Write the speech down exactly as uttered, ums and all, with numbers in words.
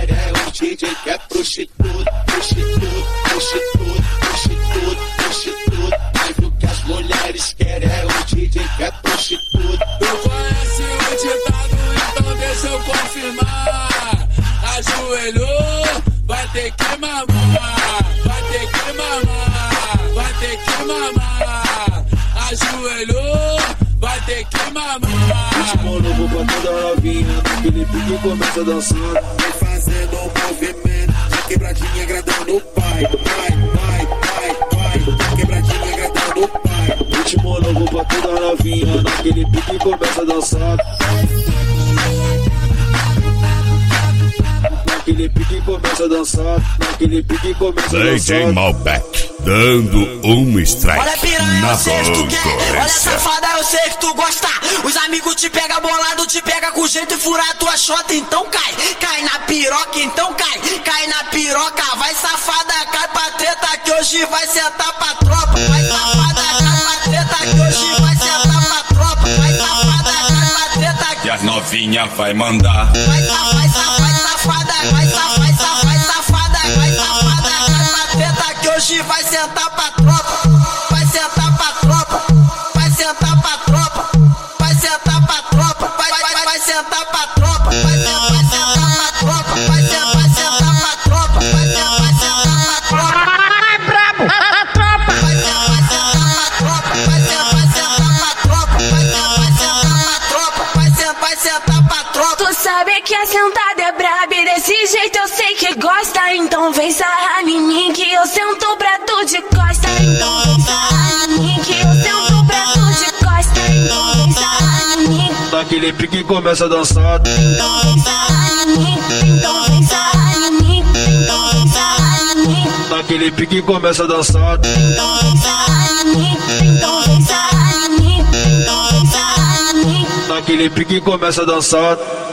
é um D J que é prostituto, prostituto, prostituto, prostituto, prostituto. Mas o que as mulheres querem é um D J que é prostituto. Tu conhece o ditado, então deixa eu confirmar. Ajoelhou, vai ter que mamar, vai ter que mamar, vai ter que mamar. Ajoelhou, vai ter que mamar. Ritmo novo pra toda novinha, aquele pique começa dançando, vai fazendo um movimento, a quebradinha agradando o pai, vai, vai, vai, vai, quebradinha agradando o pai. Ritmo novo pra toda novinha, naquele pique começa a dançar. Naquele pique começa a dançar, naquele pique começa a dançar. D J Malbec dando um strike. Olha piranha, na eu sei que tu quer. Olha safada, eu sei que tu gosta. Os amigos te pega bolado, te pega com jeito e furar tua chota, então cai. Cai na piroca, então cai. Cai na piroca, vai safada, cai pra treta que hoje vai sentar pra tropa. Vai safada, cai pra treta que hoje vai sentar pra tropa. Vai safada, cai pra treta que e as novinha vai mandar. vai safada, vai safada, vai safada, vai safada, vai safada, vai safada, cai pra treta que hoje vai sentar pra tropa. Vai sentar pra tropa, vai sentar pra tropa, vai sentar pra tropa, vai, vai, vai, vai sentar pra tropa, vai sentar, vai sentar pra tropa, vai sentar, vai sentar pra tropa, vai sentar, vai sentar pra tropa. Ai, brabo, a tropa. Vai sentar, vai sentar pra tropa, vai sentar, vai sentar pra tropa, vai sentar, vai sentar pra tropa, vai sentar, vai sentar pra tropa. Tu sabe que a sentada é braba e desse jeito eu sei que gosta. Então vem sarrar em mim que eu sento pra tu de costa. Então vem sarrar em mim que eu sento pra tu de costa. Então vem sarrar em mim. Naquele pique começa a dançar. Então vem sarrar em mim. Então vem sarrar em mim. Então vem sarrar em mim. Naquele pique começa a dançar. Então vem sarrar em mim. Então vem sarrar em mim. Então vem sarrar em mim. Naquele pique começa a dançar.